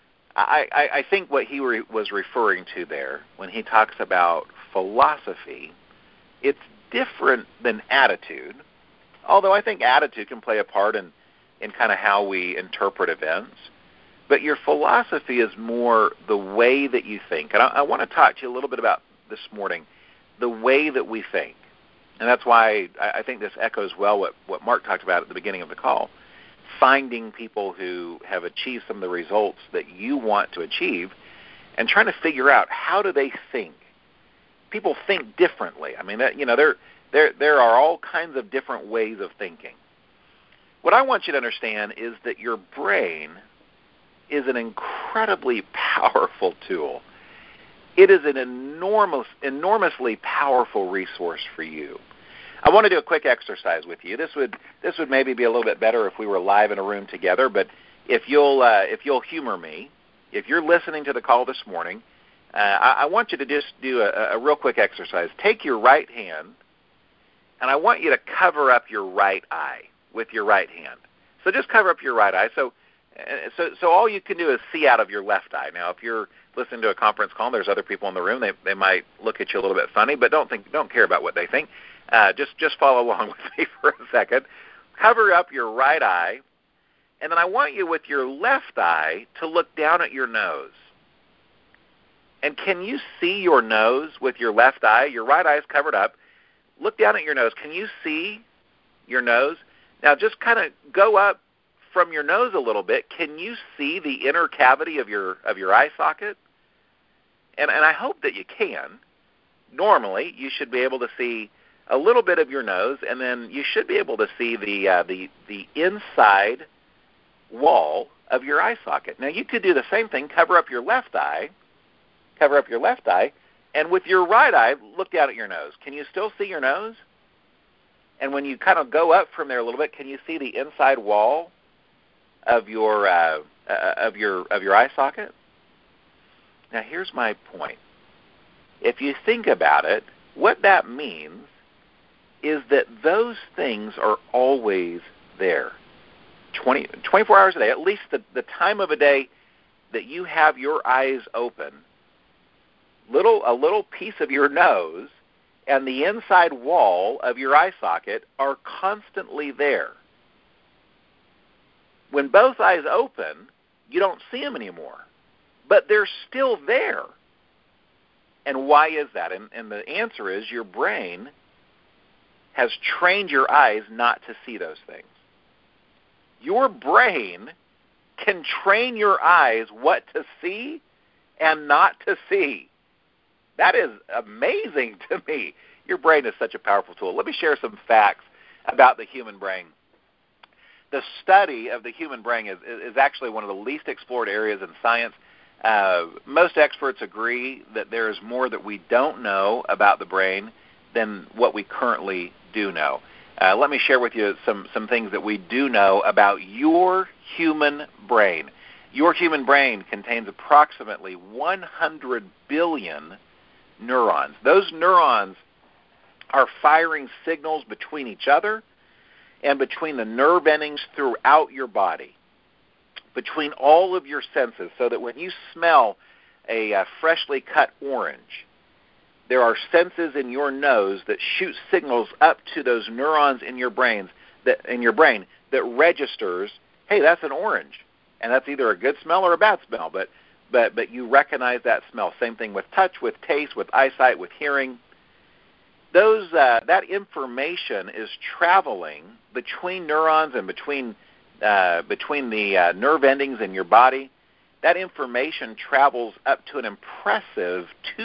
I think what he was referring to there when he talks about philosophy, it's different than attitude, although I think attitude can play a part in kind of how we interpret events. But your philosophy is more the way that you think. And I want to talk to you a little bit about this morning, the way that we think. And that's why I think this echoes well what Mark talked about at the beginning of the call, finding people who have achieved some of the results that you want to achieve and trying to figure out how do they think. People think differently. I mean, there are all kinds of different ways of thinking. What I want you to understand is that your brain is an incredibly powerful tool. It is an enormously powerful resource for you. I want to do a quick exercise with you. This would maybe be a little bit better if we were live in a room together, but if you'll humor me, if you're listening to the call this morning, I want you to just do a real quick exercise. Take your right hand, and I want you to cover up your right eye with your right hand. So just cover up your right eye. So all you can do is see out of your left eye. Now, if you're listening to a conference call and there's other people in the room, they might look at you a little bit funny, but don't care about what they think. Just follow along with me for a second. Cover up your right eye, and then I want you with your left eye to look down at your nose. And can you see your nose with your left eye? Your right eye is covered up. Look down at your nose. Can you see your nose? Now just kind of go up from your nose a little bit. Can you see the inner cavity of your eye socket? And I hope that you can. Normally, you should be able to see a little bit of your nose, and then you should be able to see the inside wall of your eye socket. Now, you could do the same thing. Cover up your left eye, and with your right eye, look down at your nose. Can you still see your nose? And when you kind of go up from there a little bit, can you see the inside wall of your eye socket? Now, here's my point. If you think about it, what that means is that those things are always there. 24 hours a day, at least the time of a day that you have your eyes open, a little piece of your nose and the inside wall of your eye socket are constantly there. When both eyes open, you don't see them anymore, but they're still there. And why is that? And the answer is your brain has trained your eyes not to see those things. Your brain can train your eyes what to see and not to see. That is amazing to me. Your brain is such a powerful tool. Let me share some facts about the human brain. The study of the human brain is actually one of the least explored areas in science. Most experts agree that there is more that we don't know about the brain than what we currently do know. Let me share with you some things that we do know about your human brain. Your human brain contains approximately 100 billion neurons. Those neurons are firing signals between each other and between the nerve endings throughout your body, between all of your senses, so that when you smell a freshly cut orange, there are senses in your nose that shoot signals up to those neurons in your brain that registers, hey, that's an orange, and that's either a good smell or a bad smell, but you recognize that smell. Same thing with touch, with taste, with eyesight, with hearing. That information is traveling between neurons and between the nerve endings in your body. That information travels up to an impressive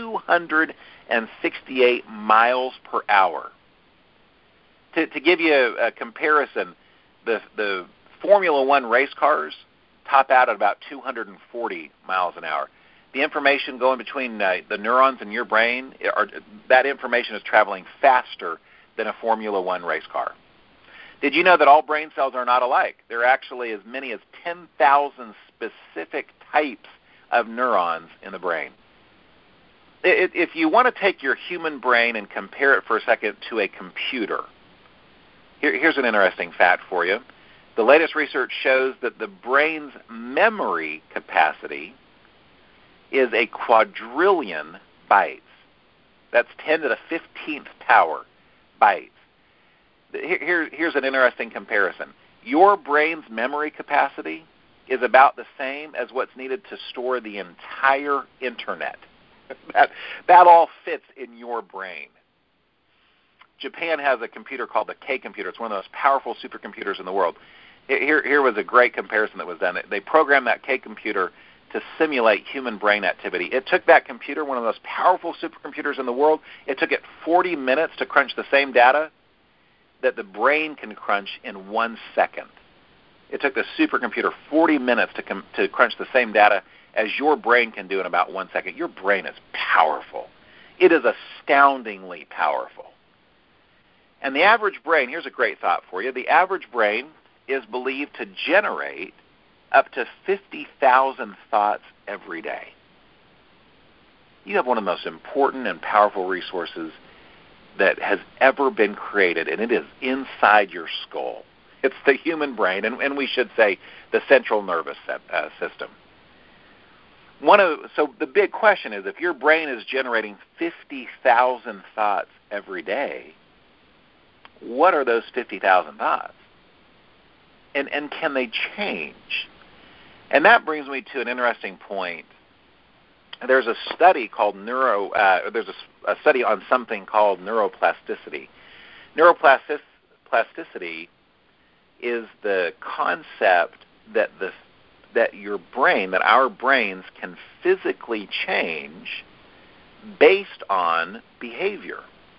268 miles per hour. To give you a comparison, the Formula One race cars top out at about 240 miles an hour. The information going between the neurons in your brain, that information is traveling faster than a Formula One race car. Did you know that all brain cells are not alike? There are actually as many as 10,000 specific types of neurons in the brain. If you want to take your human brain and compare it for a second to a computer, here's an interesting fact for you. The latest research shows that the brain's memory capacity is a quadrillion bytes. That's 10 to the 15th power bytes. Here's an interesting comparison. Your brain's memory capacity is about the same as what's needed to store the entire internet. That all fits in your brain. Japan has a computer called the K computer. It's one of the most powerful supercomputers in the world. Here was a great comparison that was done. They programmed that K computer to simulate human brain activity. It took that computer, one of the most powerful supercomputers in the world, it took it 40 minutes to crunch the same data that the brain can crunch in 1 second. It took the supercomputer 40 minutes to crunch the same data as your brain can do in about 1 second. Your brain is powerful. It is astoundingly powerful. And the average brain, here's a great thought for you, the average brain is believed to generate up to 50,000 thoughts every day. You have one of the most important and powerful resources that has ever been created, and it is inside your skull. It's the human brain, and we should say the central nervous system. So the big question is, if your brain is generating 50,000 thoughts every day, what are those 50,000 thoughts? And can they change? And that brings me to an interesting point. There's a study called there's a study on something called neuroplasticity. Neuroplasticity is the concept that our brains can physically change based on behavior.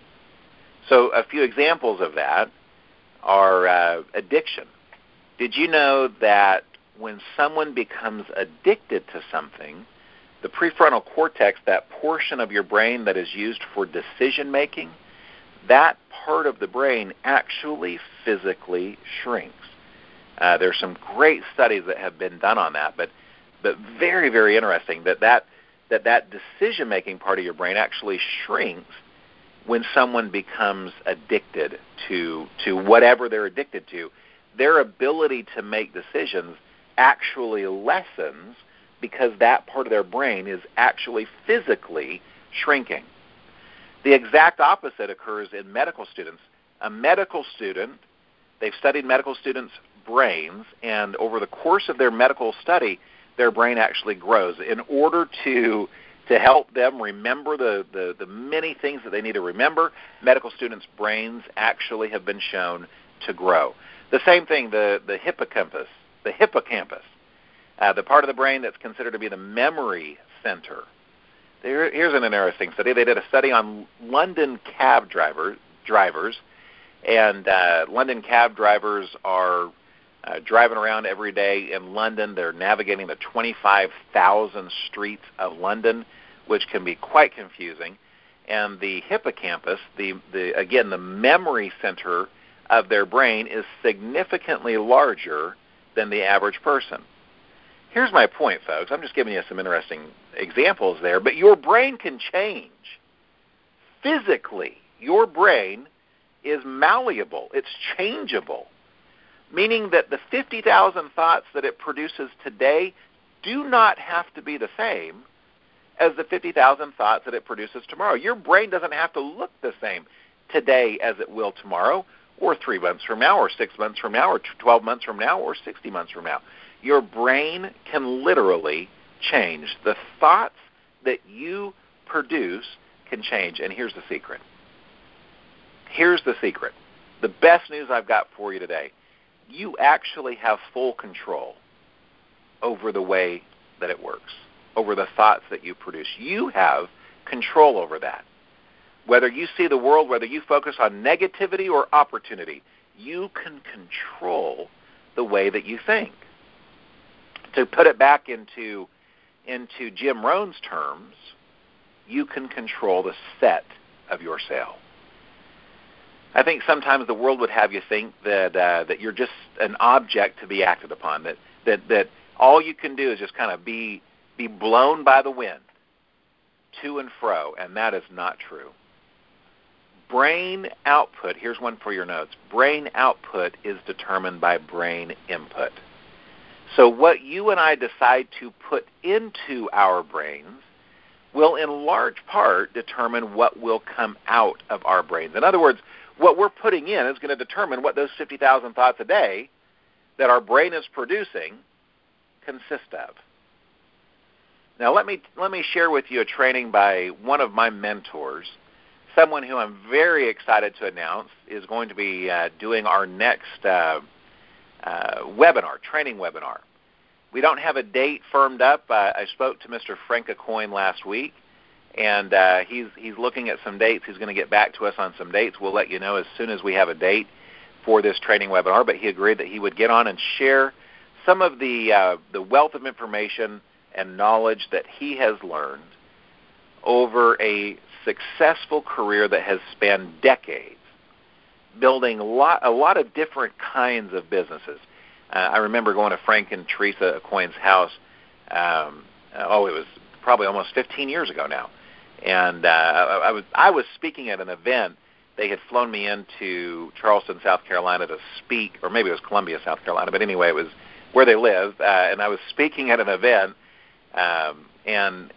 So a few examples of that are addiction. Did you know that when someone becomes addicted to something, the prefrontal cortex, that portion of your brain that is used for decision making, that part of the brain actually physically shrinks. There's some great studies that have been done on that, but very, very interesting that decision making part of your brain actually shrinks when someone becomes addicted to whatever they're addicted to. Their ability to make decisions actually lessens because that part of their brain is actually physically shrinking. The exact opposite occurs in medical students. A medical student, they've studied medical students' brains, and over the course of their medical study, their brain actually grows. In order to help them remember the many things that they need to remember, medical students' brains actually have been shown to grow. The same thing, the hippocampus, the part of the brain that's considered to be the memory center. Here's an interesting study. They did a study on London cab drivers, and London cab drivers are driving around every day in London. They're navigating the 25,000 streets of London, which can be quite confusing. And the hippocampus, the memory center of their brain, is significantly larger than the average person. Here's my point, folks. I'm just giving you some interesting examples there, but your brain can change. Physically, your brain is malleable. It's changeable, meaning that the 50,000 thoughts that it produces today do not have to be the same as the 50,000 thoughts that it produces tomorrow. Your brain doesn't have to look the same today as it will tomorrow, or 3 months from now, or 6 months from now, or 12 months from now, or 60 months from now. Your brain can literally change. The thoughts that you produce can change, and here's the secret. Here's the secret. The best news I've got for you today. You actually have full control over the way that it works, over the thoughts that you produce. You have control over that. Whether you see the world, whether you focus on negativity or opportunity, you can control the way that you think. To put it back into Jim Rohn's terms, you can control the set of your sail. I think sometimes the world would have you think that you're just an object to be acted upon, that all you can do is just kind of be be blown by the wind to and fro, and that is not true. Brain output, here's one for your notes. Brain output is determined by brain input. So what you and I decide to put into our brains will in large part determine what will come out of our brains. In other words, what we're putting in is going to determine what those 50,000 thoughts a day that our brain is producing consist of. Now let me share with you a training by one of my mentors, someone who I'm very excited to announce is going to be doing our next webinar, training webinar. We don't have a date firmed up. I spoke to Mr. Frank Aucoin last week, and he's looking at some dates. He's going to get back to us on some dates. We'll let you know as soon as we have a date for this training webinar, but he agreed that he would get on and share some of the wealth of information and knowledge that he has learned over a successful career that has spanned decades, building a lot of different kinds of businesses. I remember going to Frank and Teresa Aucoin's house, it was probably almost 15 years ago now, and I was speaking at an event. They had flown me into Charleston, South Carolina to speak, or maybe it was Columbia, South Carolina, but anyway, it was where they live, and I was speaking at an event, and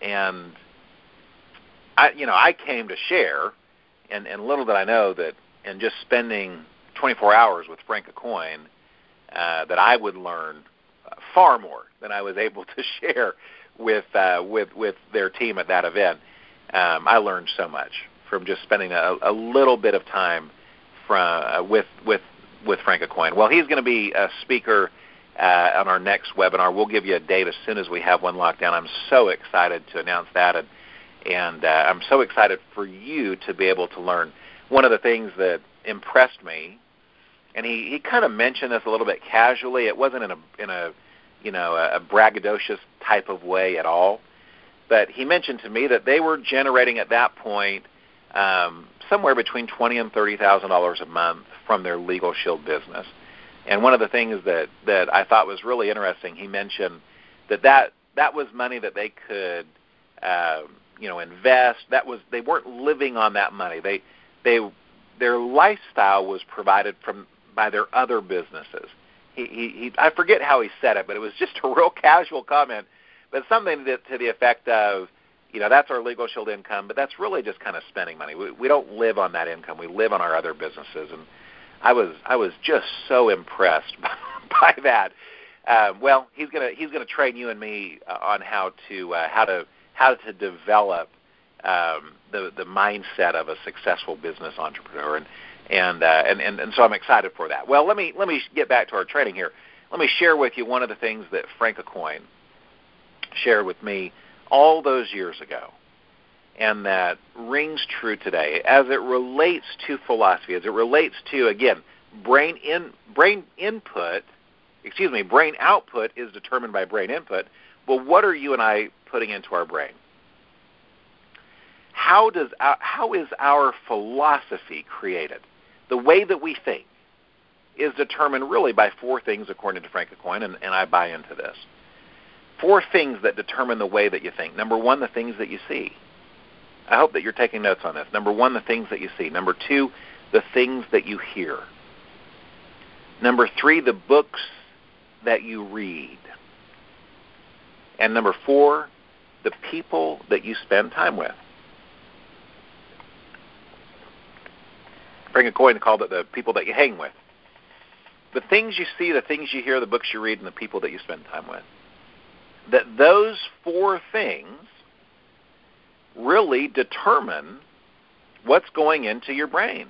I came to share, and little did I know that in just spending 24 hours with Frank Aucoin, that I would learn far more than I was able to share with their team at that event. I learned so much from just spending a little bit of time with Frank Aucoin. Well, he's going to be a speaker on our next webinar. We'll give you a date as soon as we have one locked down. I'm so excited to announce that, and I'm so excited for you to be able to learn. One of the things that impressed me, and he kind of mentioned this a little bit casually. It wasn't in a braggadocious type of way at all, but he mentioned to me that they were generating at that point somewhere between $20,000 and $30,000 a month from their Legal Shield business. And one of the things that I thought was really interesting, he mentioned that was money that they could invest. They weren't living on that money. Their lifestyle was provided by their other businesses. I forget how he said it, but it was just a real casual comment, but something to the effect of, that's our Legal Shield income, but that's really just kind of spending money. We don't live on that income. We live on our other businesses, and I was just so impressed by that. Well, he's gonna train you and me on how to develop the mindset of a successful business entrepreneur, and so I'm excited for that. Well, let me get back to our training here. Let me share with you one of the things that Frank Aucoin shared with me all those years ago, and that rings true today as it relates to philosophy, as it relates to, again, brain output is determined by brain input. Well, what are you and I putting into our brain? How is our philosophy created? The way that we think is determined really by four things, according to Frank Aucoin, and I buy into this. Four things that determine the way that you think. Number one, the things that you see. I hope that you're taking notes on this. Number one, the things that you see. Number two, the things that you hear. Number three, the books that you read. And number four, the people that you spend time with. Frank Aucoin called it the people that you hang with. The things you see, the things you hear, the books you read, and the people that you spend time with. That those four things really determine what's going into your brain.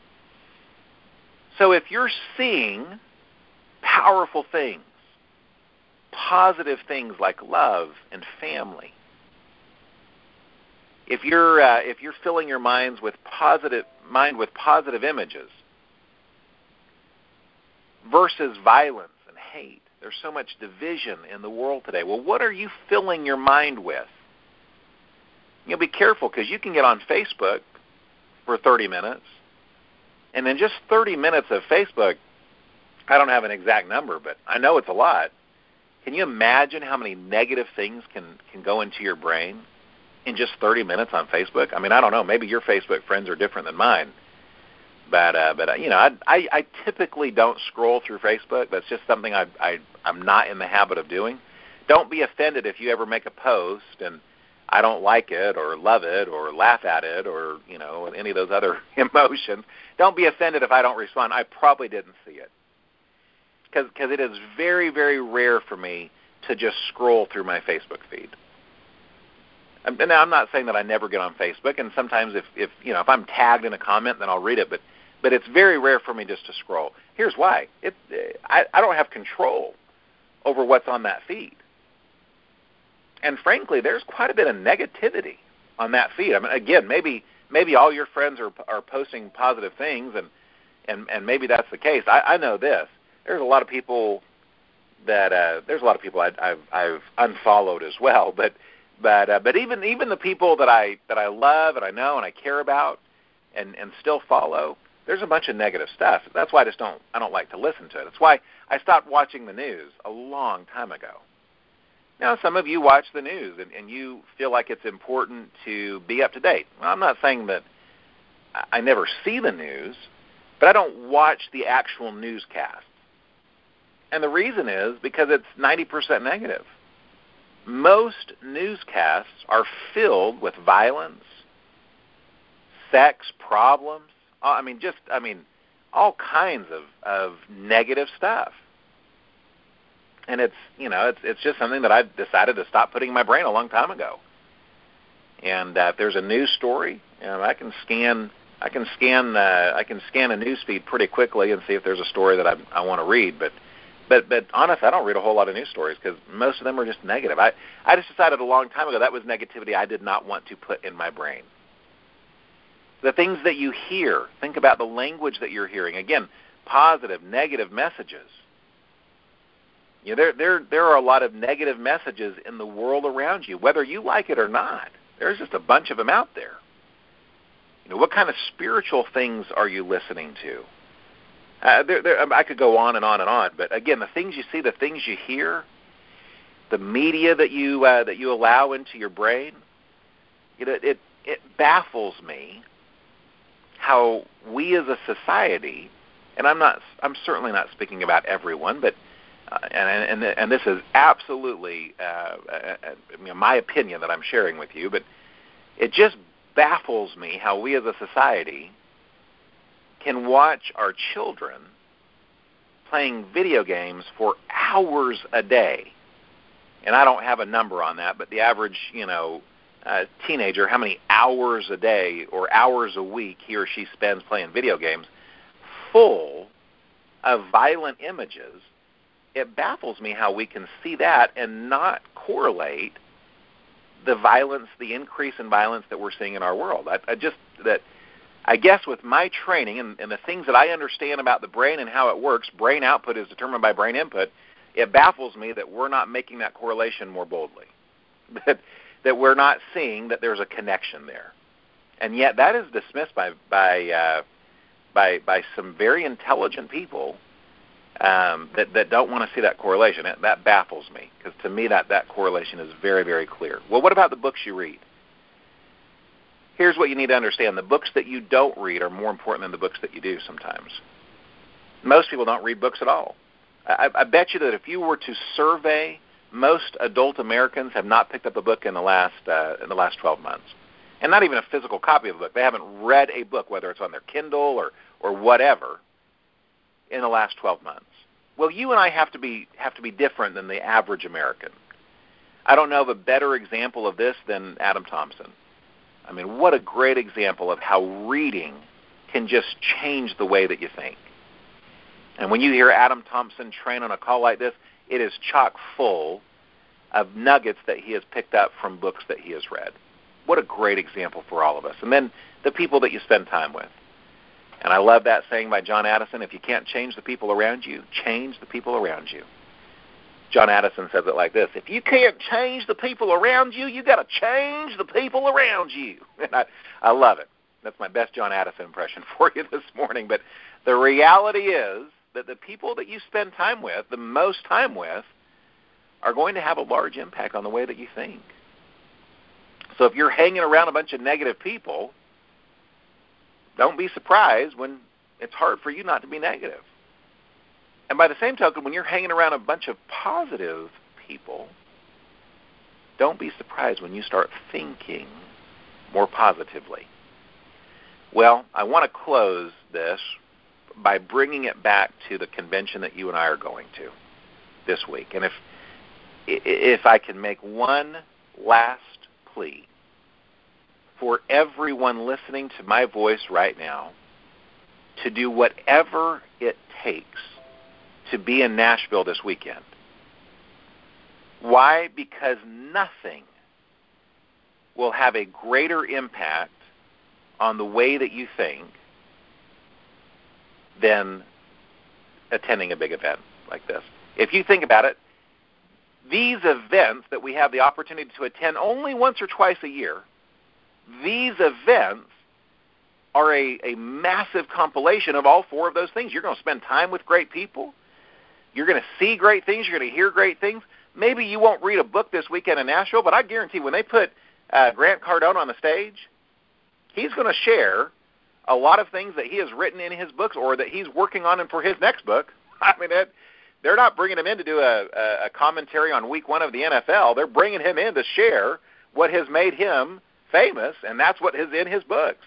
So if you're seeing powerful things, positive things like love and family, if you're filling your mind with positive images versus violence and hate, there's so much division in the world today. Well, what are you filling your mind with? Be careful, because you can get on Facebook for 30 minutes, and in just 30 minutes of Facebook, I don't have an exact number, but I know it's a lot, Can you imagine how many negative things can go into your brain in just 30 minutes on Facebook? I mean, I don't know. Maybe your Facebook friends are different than mine. But I typically don't scroll through Facebook. That's just something I'm not in the habit of doing. Don't be offended if you ever make a post and I don't like it or love it or laugh at it or, any of those other emotions. Don't be offended if I don't respond. I probably didn't see it. Because it is very, very rare for me to just scroll through my Facebook feed. And now I'm not saying that I never get on Facebook, and sometimes if I'm tagged in a comment, then I'll read it, but it's very rare for me just to scroll. Here's why. I don't have control over what's on that feed. And frankly, there's quite a bit of negativity on that feed. I mean, again, maybe all your friends are posting positive things, and maybe that's the case. I know this. There's a lot of people that I've unfollowed as well, but even the people that I love and I know and I care about and still follow, there's a bunch of negative stuff. That's why I don't like to listen to it. That's why I stopped watching the news a long time ago. Now, some of you watch the news and you feel like it's important to be up to date. Well, I'm not saying that I never see the news, but I don't watch the actual newscasts. And the reason is because it's 90% negative. Most newscasts are filled with violence, sex problems, all kinds of negative stuff. And it's just something that I've decided to stop putting in my brain a long time ago. And if there's a news story, I can scan a news feed pretty quickly and see if there's a story that I want to read. But honestly, I don't read a whole lot of news stories because most of them are just negative. I just decided a long time ago that was negativity I did not want to put in my brain. The things that you hear, think about the language that you're hearing. Again, positive, negative messages. There are a lot of negative messages in the world around you, whether you like it or not. There's just a bunch of them out there. What kind of spiritual things are you listening to? I could go on and on and on, but again, the things you see, the things you hear, the media that you allow into your brain, it baffles me how we as a society, and I'm certainly not speaking about everyone, but and this is absolutely my opinion that I'm sharing with you, but it just baffles me how we as a society can watch our children playing video games for hours a day. And I don't have a number on that, but the average, teenager, how many hours a day or hours a week he or she spends playing video games full of violent images, it baffles me how we can see that and not correlate the violence, the increase in violence that we're seeing in our world. I guess with my training and the things that I understand about the brain and how it works, brain output is determined by brain input, it baffles me that we're not making that correlation more boldly, that we're not seeing that there's a connection there. And yet that is dismissed by some very intelligent people that don't want to see that correlation. That baffles me because to me that correlation is very, very clear. Well, what about the books you read? Here's what you need to understand. The books that you don't read are more important than the books that you do sometimes. Most people don't read books at all. I bet you that if you were to survey, most adult Americans have not picked up a book in the last 12 months. And not even a physical copy of a book. They haven't read a book, whether it's on their Kindle or whatever, in the last 12 months. Well, you and I have to be different than the average American. I don't know of a better example of this than Adam Thompson. I mean, what a great example of how reading can just change the way that you think. And when you hear Adam Thompson train on a call like this, it is chock full of nuggets that he has picked up from books that he has read. What a great example for all of us. And then the people that you spend time with. And I love that saying by John Addison, if you can't change the people around you, change the people around you. John Addison says it like this: if you can't change the people around you, you got to change the people around you. And I love it. That's my best John Addison impression for you this morning. But the reality is that the people that you spend time with, the most time with, are going to have a large impact on the way that you think. So if you're hanging around a bunch of negative people, don't be surprised when it's hard for you not to be negative. And by the same token, when you're hanging around a bunch of positive people, don't be surprised when you start thinking more positively. Well, I want to close this by bringing it back to the convention that you and I are going to this week. And if I can make one last plea for everyone listening to my voice right now to do whatever it takes to be in Nashville this weekend. Why? Because nothing will have a greater impact on the way that you think than attending a big event like this. If you think about it, these events that we have the opportunity to attend only once or twice a year, these events are a massive compilation of all four of those things. You're going to spend time with great people. You're going to see great things. You're going to hear great things. Maybe you won't read a book this weekend in Nashville, but I guarantee when they put Grant Cardone on the stage, he's going to share a lot of things that he has written in his books or that he's working on for his next book. I mean, they're not bringing him in to do a commentary on week one of the NFL. They're bringing him in to share what has made him famous, and that's what is in his books.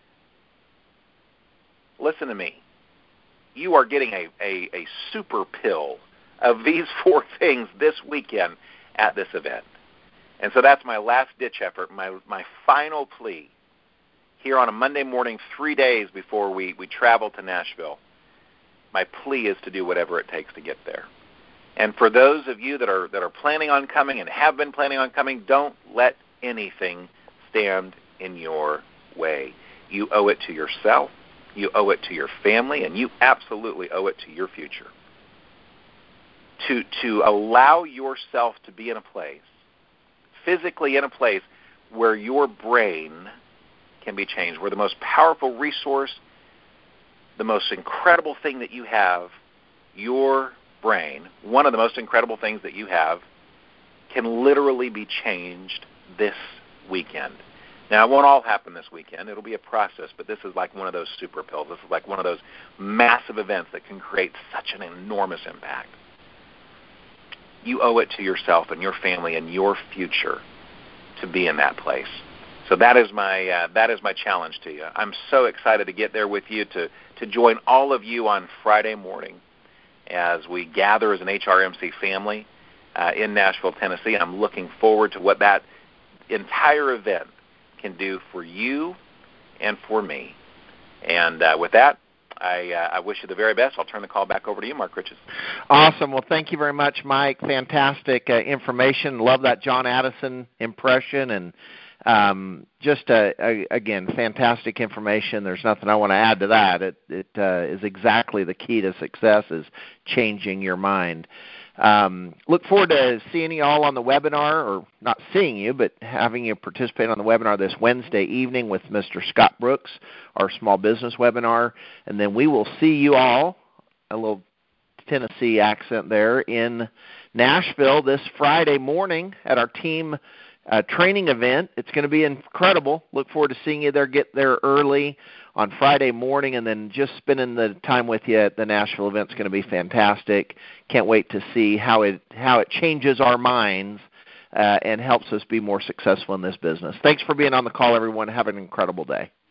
Listen to me. You are getting a super pill of these four things this weekend at this event. And so that's my last-ditch effort, my final plea here on a Monday morning, 3 days before we travel to Nashville. My plea is to do whatever it takes to get there. And for those of you that are planning on coming and have been planning on coming, don't let anything stand in your way. You owe it to yourself, you owe it to your family, and you absolutely owe it to your future. To allow yourself to be in a place, physically in a place, where your brain can be changed, where the most powerful resource, the most incredible thing that you have, your brain, one of the most incredible things that you have, can literally be changed this weekend. Now, it won't all happen this weekend. It'll be a process, but this is like one of those super pills. This is like one of those massive events that can create such an enormous impact. You owe it to yourself and your family and your future to be in that place. So that is my challenge to you. I'm so excited to get there with you, to join all of you on Friday morning as we gather as an HRMC family in Nashville, Tennessee. I'm looking forward to what that entire event can do for you and for me. And with that, I wish you the very best. I'll turn the call back over to you, Mark Riches. Awesome. Well, thank you very much, Mike. Fantastic information. Love that John Addison impression, and again, fantastic information. There's nothing I want to add to that. It is exactly the key to success, is changing your mind. Look forward to seeing you all on the webinar, or not seeing you, but having you participate on the webinar this Wednesday evening with Mr. Scott Brooks, our small business webinar. And then we will see you all, a little Tennessee accent there, in Nashville this Friday morning at our team training event. It's going to be incredible. Look forward to seeing you there. Get there early on Friday morning, and then just spending the time with you at the Nashville event is going to be fantastic. Can't wait to see how it changes our minds and helps us be more successful in this business. Thanks for being on the call, everyone. Have an incredible day.